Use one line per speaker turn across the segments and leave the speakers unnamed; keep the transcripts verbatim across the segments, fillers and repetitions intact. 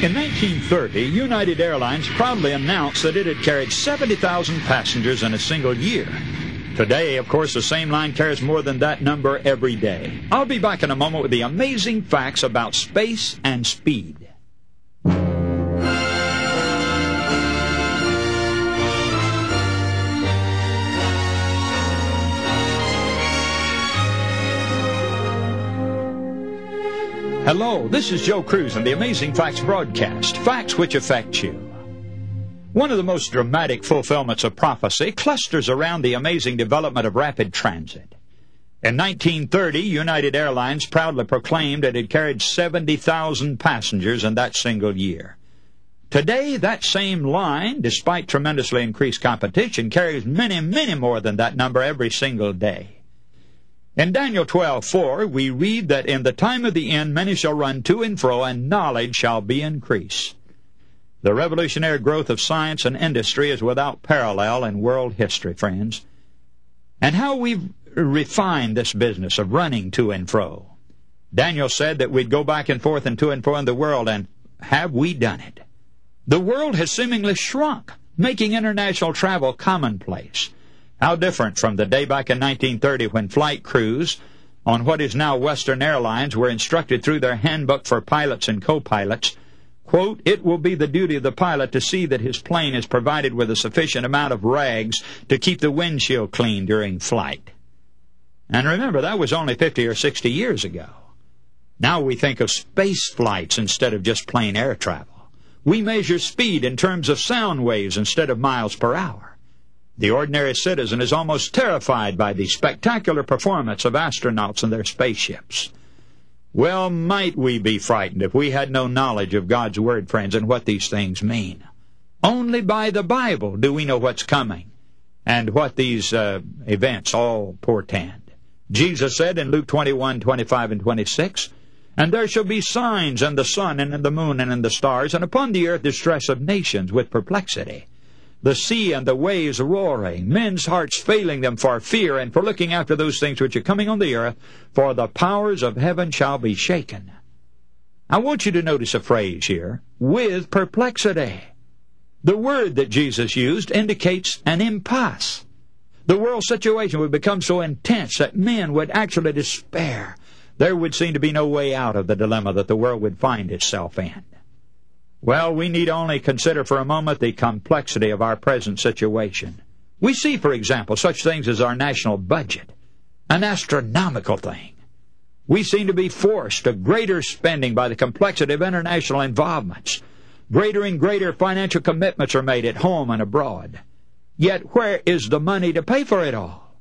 In nineteen thirty, United Airlines proudly announced that it had carried seventy thousand passengers in a single year. Today, of course, the same line carries more than that number every day. I'll be back in a moment with the amazing facts about space and speed. Hello, this is Joe Cruz and the Amazing Facts broadcast, facts which affect you. One of the most dramatic fulfillments of prophecy clusters around the amazing development of rapid transit. In nineteen thirty, United Airlines proudly proclaimed it had carried seventy thousand passengers in that single year. Today, that same line, despite tremendously increased competition, carries many, many more than that number every single day. In Daniel twelve four, we read that in the time of the end many shall run to and fro, and knowledge shall be increased. The revolutionary growth of science and industry is without parallel in world history, friends. And how we've refined this business of running to and fro. Daniel said that we'd go back and forth and to and fro in the world, and have we done it? The world has seemingly shrunk, making international travel commonplace. How different from the day back in nineteen thirty when flight crews on what is now Western Airlines were instructed through their handbook for pilots and co-pilots, quote, "It will be the duty of the pilot to see that his plane is provided with a sufficient amount of rags to keep the windshield clean during flight." And remember, that was only fifty or sixty years ago. Now we think of space flights instead of just plain air travel. We measure speed in terms of sound waves instead of miles per hour. The ordinary citizen is almost terrified by the spectacular performance of astronauts and their spaceships. Well, might we be frightened if we had no knowledge of God's Word, friends, and what these things mean. Only by the Bible do we know what's coming and what these uh, events all portend. Jesus said in Luke twenty-one, twenty-five, and twenty-six, "And there shall be signs in the sun and in the moon and in the stars, and upon the earth distress of nations with perplexity. The sea and the waves roaring, men's hearts failing them for fear and for looking after those things which are coming on the earth, for the powers of heaven shall be shaken." I want you to notice a phrase here, with perplexity. The word that Jesus used indicates an impasse. The world situation would become so intense that men would actually despair. There would seem to be no way out of the dilemma that the world would find itself in. Well, we need only consider for a moment the complexity of our present situation. We see, for example, such things as our national budget, an astronomical thing. We seem to be forced to greater spending by the complexity of international involvements. Greater and greater financial commitments are made at home and abroad. Yet where is the money to pay for it all?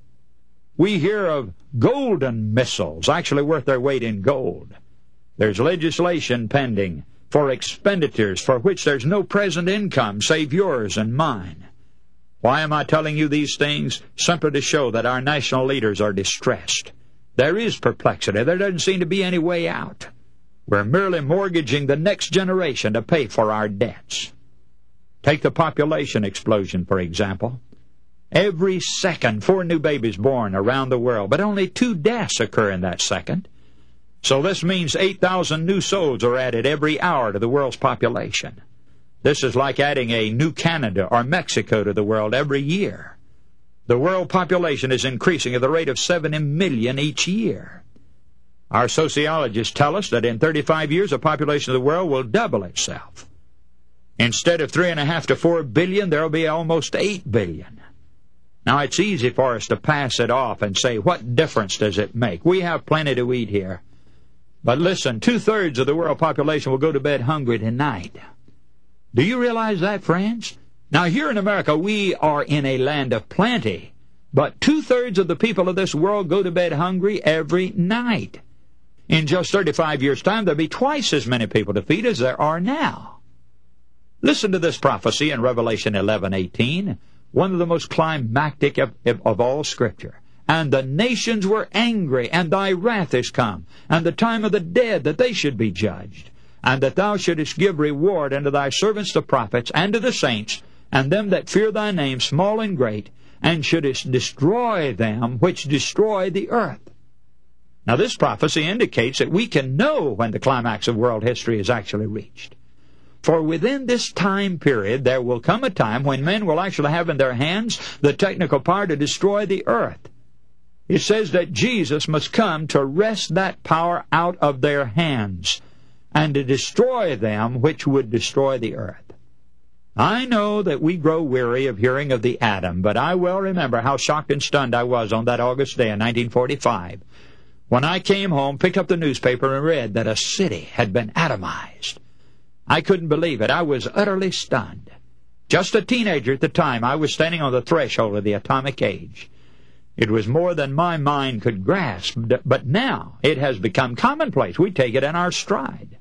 We hear of golden missiles, actually worth their weight in gold. There's legislation pending for expenditures for which there's no present income save yours and mine. Why am I telling you these things? Simply to show that our national leaders are distressed. There is perplexity. There doesn't seem to be any way out. We're merely mortgaging the next generation to pay for our debts. Take the population explosion, for example. Every second, four new babies born around the world, but only two deaths occur in that second. So this means eight thousand new souls are added every hour to the world's population. This is like adding a new Canada or Mexico to the world every year. The world population is increasing at the rate of seventy million each year. Our sociologists tell us that in thirty-five years the population of the world will double itself. Instead of three and a half to four billion, there will be almost eight billion. Now, it's easy for us to pass it off and say, what difference does it make? We have plenty to eat here. But listen, two-thirds of the world population will go to bed hungry tonight. Do you realize that, friends? Now, here in America, we are in a land of plenty. But two-thirds of the people of this world go to bed hungry every night. In just thirty-five years' time, there'll be twice as many people to feed as there are now. Listen to this prophecy in Revelation eleven eighteen, one of the most climactic of, of all Scripture. "And the nations were angry, and thy wrath is come, and the time of the dead that they should be judged, and that thou shouldest give reward unto thy servants the prophets, and to the saints, and them that fear thy name, small and great, and shouldest destroy them which destroy the earth." Now this prophecy indicates that we can know when the climax of world history is actually reached. For within this time period, there will come a time when men will actually have in their hands the technical power to destroy the earth. It says that Jesus must come to wrest that power out of their hands and to destroy them which would destroy the earth. I know that we grow weary of hearing of the atom, but I well remember how shocked and stunned I was on that August day in nineteen forty-five when I came home, picked up the newspaper, and read that a city had been atomized. I couldn't believe it. I was utterly stunned. Just a teenager at the time, I was standing on the threshold of the atomic age. It was more than my mind could grasp, but now it has become commonplace. We take it in our stride.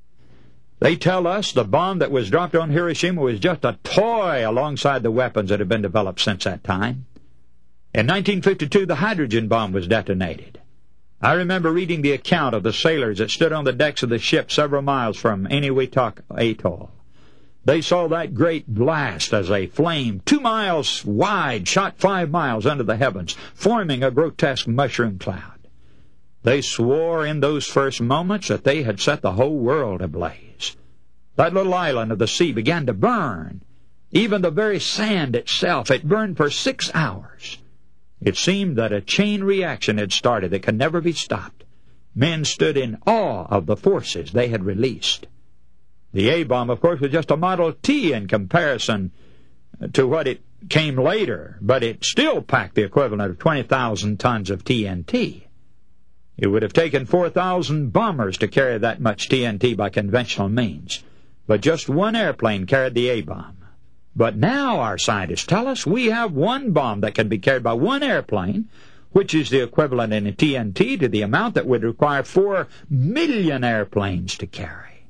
They tell us the bomb that was dropped on Hiroshima was just a toy alongside the weapons that have been developed since that time. In nineteen fifty-two, the hydrogen bomb was detonated. I remember reading the account of the sailors that stood on the decks of the ship several miles from Eniwetok Atoll. They saw that great blast as a flame two miles wide shot five miles into the heavens, forming a grotesque mushroom cloud. They swore in those first moments that they had set the whole world ablaze. That little island of the sea began to burn. Even the very sand itself, it burned for six hours. It seemed that a chain reaction had started that could never be stopped. Men stood in awe of the forces they had released. The A-bomb, of course, was just a Model T in comparison to what it came later, but it still packed the equivalent of twenty thousand tons of T N T. It would have taken four thousand bombers to carry that much T N T by conventional means, but just one airplane carried the A-bomb. But now our scientists tell us we have one bomb that can be carried by one airplane, which is the equivalent in T N T to the amount that would require four million airplanes to carry.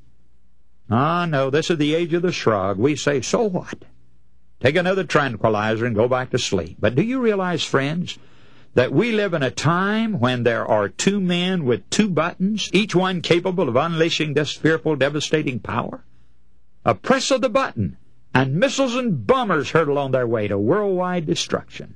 Ah, no, this is the age of the shrug. We say, so what? Take another tranquilizer and go back to sleep. But do you realize, friends, that we live in a time when there are two men with two buttons, each one capable of unleashing this fearful, devastating power? A press of the button, and missiles and bombers hurtle on their way to worldwide destruction.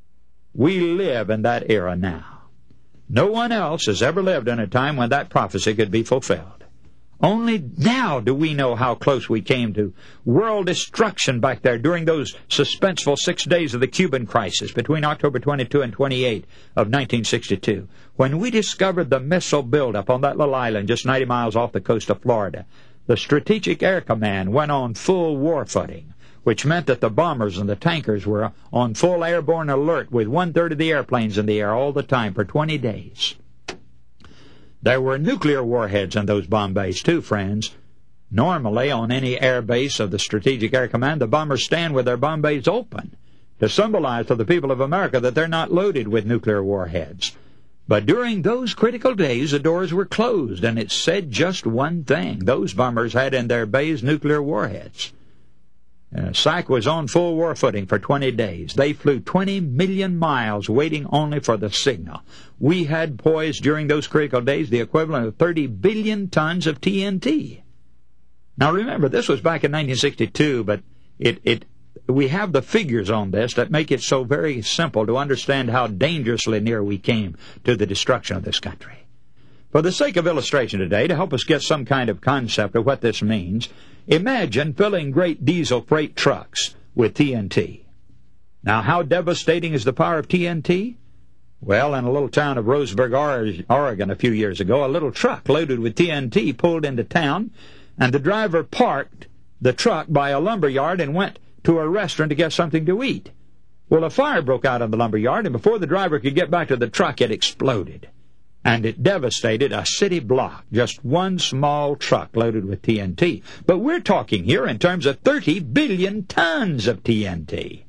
We live in that era now. No one else has ever lived in a time when that prophecy could be fulfilled. Only now do we know how close we came to world destruction back there during those suspenseful six days of the Cuban crisis between October twenty-second and twenty-eighth of nineteen sixty-two, when we discovered the missile buildup on that little island just ninety miles off the coast of Florida. The Strategic Air Command went on full war footing, which meant that the bombers and the tankers were on full airborne alert with one-third of the airplanes in the air all the time for twenty days. There were nuclear warheads in those bomb bays, too, friends. Normally, on any air base of the Strategic Air Command, the bombers stand with their bomb bays open to symbolize to the people of America that they're not loaded with nuclear warheads. But during those critical days, the doors were closed, and it said just one thing. Those bombers had in their bays nuclear warheads. Uh, S A C was on full war footing for twenty days. They flew twenty million miles waiting only for the signal. We had poised during those critical days the equivalent of thirty billion tons of T N T. Now remember, this was back in nineteen sixty-two, but it, it we have the figures on this that make it so very simple to understand how dangerously near we came to the destruction of this country. For the sake of illustration today, to help us get some kind of concept of what this means, imagine filling great diesel freight trucks with T N T. Now, how devastating is the power of T N T? Well, in a little town of Roseburg, Oregon, a few years ago, a little truck loaded with T N T pulled into town, and the driver parked the truck by a lumber yard and went to a restaurant to get something to eat. Well, a fire broke out in the lumber yard, and before the driver could get back to the truck, it exploded. And it devastated a city block, just one small truck loaded with T N T. But we're talking here in terms of thirty billion tons of T N T.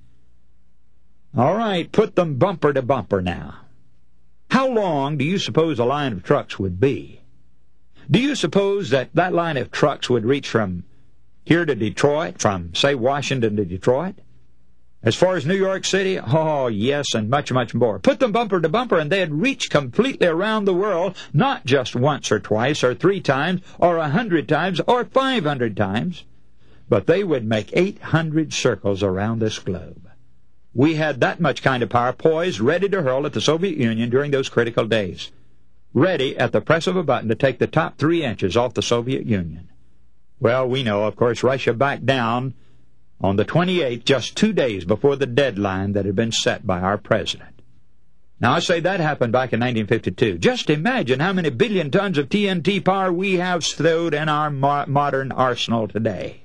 All right, put them bumper to bumper now. How long do you suppose a line of trucks would be? Do you suppose that that line of trucks would reach from here to Detroit, from, say, Washington to Detroit? As far as New York City? Oh, yes, and much, much more. Put them bumper to bumper, and they'd reach completely around the world, not just once or twice or three times or a hundred times or five hundred times, but they would make eight hundred circles around this globe. We had that much kind of power poised, ready to hurl at the Soviet Union during those critical days, ready at the press of a button to take the top three inches off the Soviet Union. Well, we know, of course, Russia backed down on the twenty-eighth, just two days before the deadline that had been set by our president. Now, I say that happened back in nineteen fifty-two. Just imagine how many billion tons of T N T power we have stowed in our mo- modern arsenal today.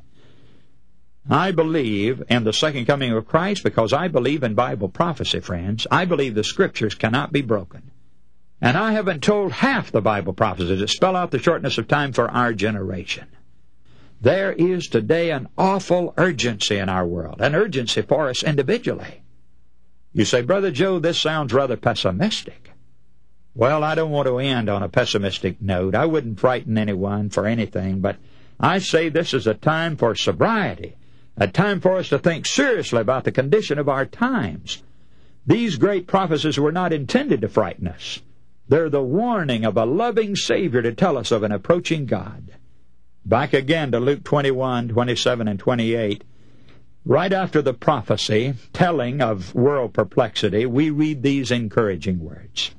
I believe in the second coming of Christ because I believe in Bible prophecy, friends. I believe the Scriptures cannot be broken. And I haven't told half the Bible prophecies that spell out the shortness of time for our generation. There is today an awful urgency in our world, an urgency for us individually. You say, Brother Joe, this sounds rather pessimistic. Well, I don't want to end on a pessimistic note. I wouldn't frighten anyone for anything, but I say this is a time for sobriety, a time for us to think seriously about the condition of our times. These great prophecies were not intended to frighten us. They're the warning of a loving Savior to tell us of an approaching God. Back again to Luke twenty-one, twenty-seven, and twenty-eight. Right after the prophecy telling of world perplexity, we read these encouraging words.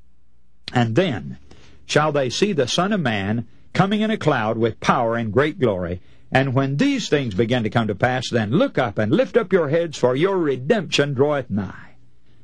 And then shall they see the Son of Man coming in a cloud with power and great glory. And when these things begin to come to pass, then look up and lift up your heads, for your redemption draweth nigh.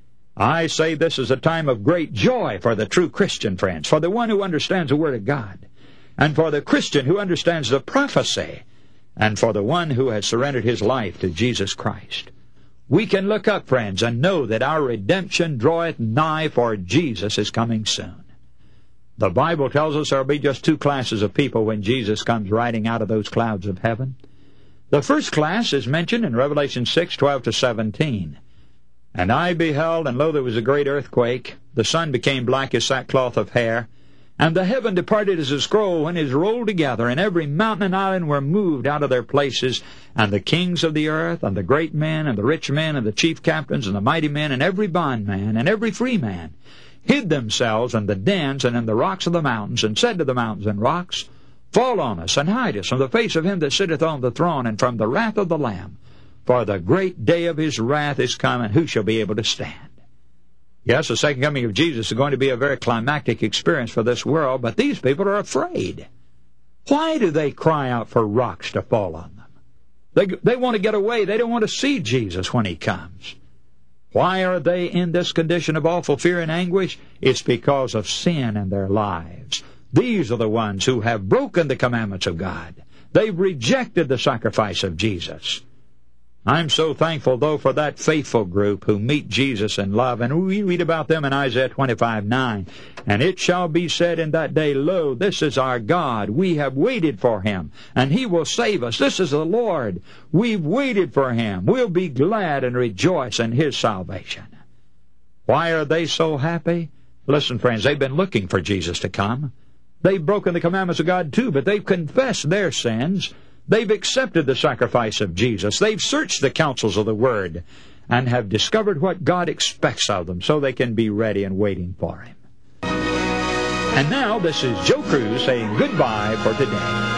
I say this is a time of great joy for the true Christian, friends, for the one who understands the Word of God, and for the Christian who understands the prophecy, and for the one who has surrendered his life to Jesus Christ. We can look up, friends, and know that our redemption draweth nigh, for Jesus is coming soon. The Bible tells us there will be just two classes of people when Jesus comes riding out of those clouds of heaven. The first class is mentioned in Revelation six, twelve to seventeen. And I beheld, and lo, there was a great earthquake. The sun became black as sackcloth of hair. And the heaven departed as a scroll when it is rolled together, and every mountain and island were moved out of their places. And the kings of the earth, and the great men, and the rich men, and the chief captains, and the mighty men, and every bondman, and every free man, hid themselves in the dens and in the rocks of the mountains, and said to the mountains and rocks, Fall on us, and hide us from the face of him that sitteth on the throne, and from the wrath of the Lamb. For the great day of his wrath is come, and who shall be able to stand? Yes, the second coming of Jesus is going to be a very climactic experience for this world, but these people are afraid. Why do they cry out for rocks to fall on them? They, they want to get away. They don't want to see Jesus when he comes. Why are they in this condition of awful fear and anguish? It's because of sin in their lives. These are the ones who have broken the commandments of God. They've rejected the sacrifice of Jesus. I'm so thankful, though, for that faithful group who meet Jesus in love. And we read about them in Isaiah twenty-five, nine. And it shall be said in that day, Lo, this is our God. We have waited for him, and he will save us. This is the Lord. We've waited for him. We'll be glad and rejoice in his salvation. Why are they so happy? Listen, friends, they've been looking for Jesus to come. They've broken the commandments of God, too, but they've confessed their sins. They've accepted the sacrifice of Jesus. They've searched the counsels of the Word and have discovered what God expects of them so they can be ready and waiting for him. And now, this is Joe Cruz saying goodbye for today.